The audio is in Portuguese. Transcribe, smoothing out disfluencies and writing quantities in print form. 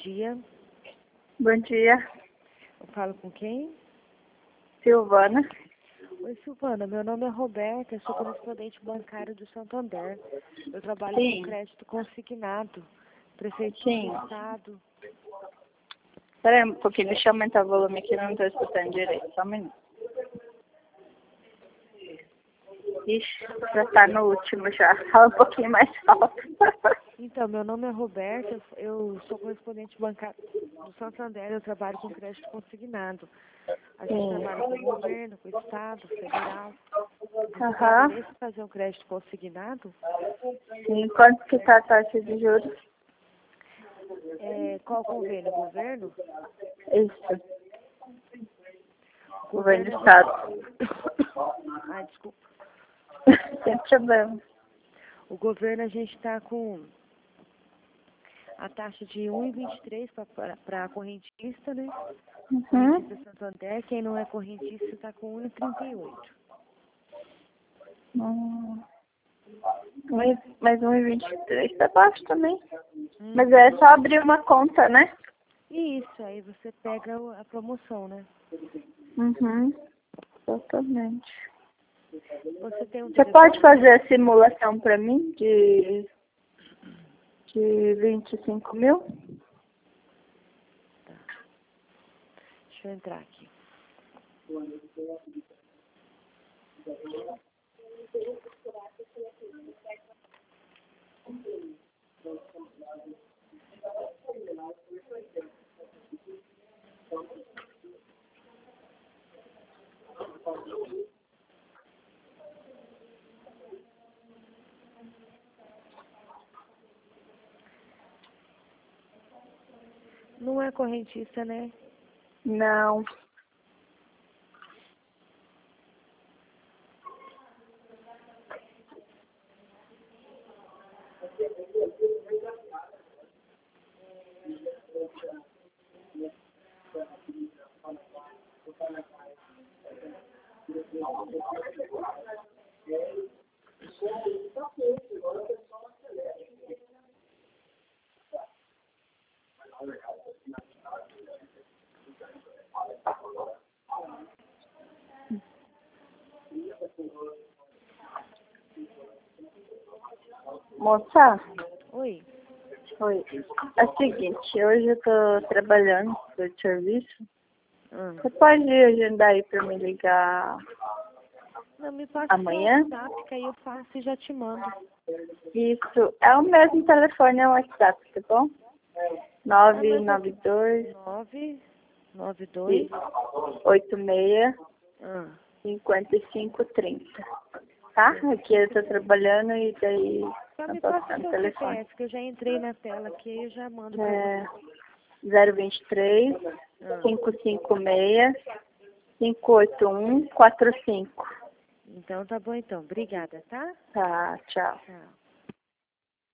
dia. Bom dia, Eu falo com quem? Silvana. Oi, Silvana. Meu nome é Roberta, eu sou correspondente bancário do Santander. Eu trabalho Sim. com crédito consignado, prefeitura Sim. do estado. Espera aí um pouquinho, deixa eu aumentar o volume aqui, eu não estou escutando direito. Só um minuto. Ixi, já tá no último já. Fala um pouquinho mais alto. Então, meu nome é Roberta, eu sou correspondente bancário do Santander, eu trabalho com crédito consignado. A gente trabalha com o governo, com o estado, federal. Você tem interesse em fazer um crédito consignado? Sim, quanto que tá a taxa de juros? Qual convênio? Governo? Isso. Governo do estado. Ai, desculpa. Sem problema. O governo a gente está com a taxa de 1,23 para correntista, né? Correntista Santander. Quem não é correntista está com 1,38. Mas 1,23 tá baixo também. Mas é só abrir uma conta, né? Isso, aí você pega a promoção, né? Exatamente. Você pode fazer a simulação para mim de 25 mil? Tá. Deixa eu entrar aqui. Não é correntista, né? Não. Moça? Oi. Oi. É o seguinte, hoje eu tô trabalhando, tô de serviço. Você pode agendar aí pra me ligar Não, me passa amanhã? o WhatsApp, que aí eu faço e já te mando. Isso. É o mesmo telefone, é o WhatsApp, tá bom? 992 992 86 5530. Tá? Aqui eu tô trabalhando e daí Só eu me tô passa o ficando seu telefone. CPF, que eu já entrei na tela aqui, aí eu já mando pra É você. 023 556 581 45. Então tá bom então. Obrigada, tá? Tá, tchau. Tchau.